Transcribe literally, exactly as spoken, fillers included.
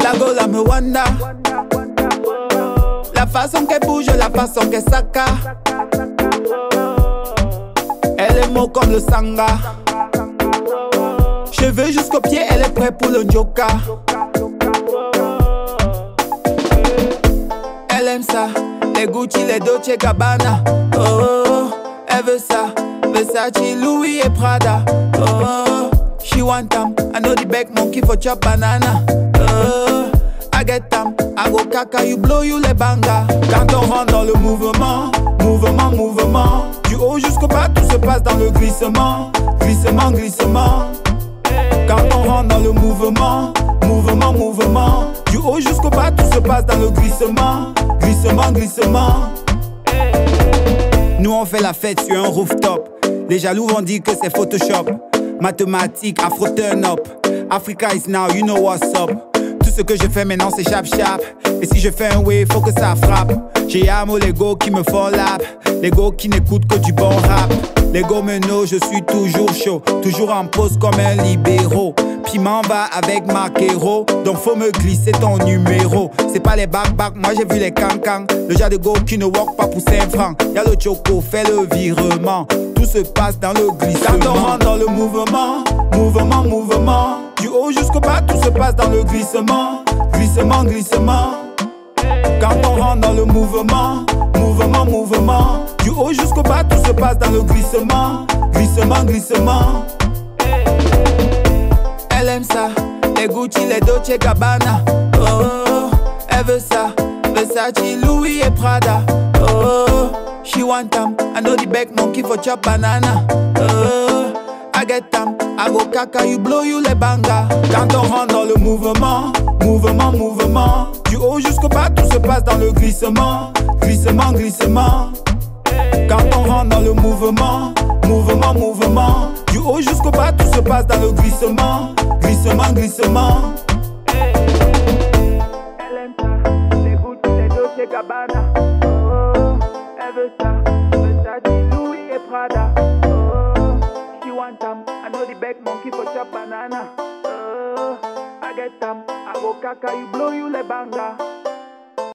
La gola me wanda. La façon qu'elle bouge, la façon qu'elle saca. Elle est mot comme le sanga. Cheveux jusqu'aux pieds, elle est prête pour le njoka. Elle aime ça, les Gucci, les Dolce Gabbana. Oh, elle veut ça, Versace, Louis et Prada. Oh, she want them, I know the back monkey for chop banana. Oh, I get them, I go caca, you blow, you les banga. Quand on rentre dans le mouvement, mouvement, mouvement. Du haut jusqu'au bas, tout se passe dans le glissement, glissement, glissement. Quand on rentre dans le mouvement, mouvement, mouvement. Du haut jusqu'au bas, tout se passe dans le glissement, glissement, glissement. Nous on fait la fête sur un rooftop. Les jaloux vont dire que c'est Photoshop. Mathématiques, afro turn up. Africa is now, you know what's up. Tout ce que je fais maintenant c'est chap chap. Et si je fais un wave, faut que ça frappe. J'ai amo les go qui me font lap. Les go qui n'écoutent que du bon rap. Les go meno, je suis toujours chaud. Toujours en pose comme un libéraux. Piment va avec Marquero. Donc faut me glisser ton numéro. C'est pas les back back, moi j'ai vu les cancans. Le genre de go qui ne walk pas pour cinq francs. Y'a le choco, fait le virement. Tout se passe dans le glissement. Quand on rentre dans le mouvement, mouvement, mouvement. Du haut jusqu'au bas, tout se passe dans le glissement, glissement, glissement. Quand on rentre dans le mouvement, mouvement, mouvement. Du haut jusqu'au bas, tout se passe dans le glissement, glissement, glissement. Elle aime ça, les Gucci, les Dolce Gabbana. Oh, elle veut ça, Versace, Louis et Prada. Oh, she want them, I know the back monkey for chop banana. Oh, I get them, I go caca, you blow, you les banga. Quand on rentre dans le mouvement, mouvement, mouvement. Du haut jusqu'au bas, tout se passe dans le glissement, glissement, glissement. Quand on rentre dans le mouvement, mouvement, mouvement. Du haut jusqu'au bas, tout se passe dans le glissement, glissement, glissement. Elle aime ça, les Gucci, les Dolce Gabbana. Oh, elle veut ça, Versace, Louis et Prada. Oh, she want them, I know the back monkey for chop banana. Oh, I get them, I go caca, you blow, you les banga.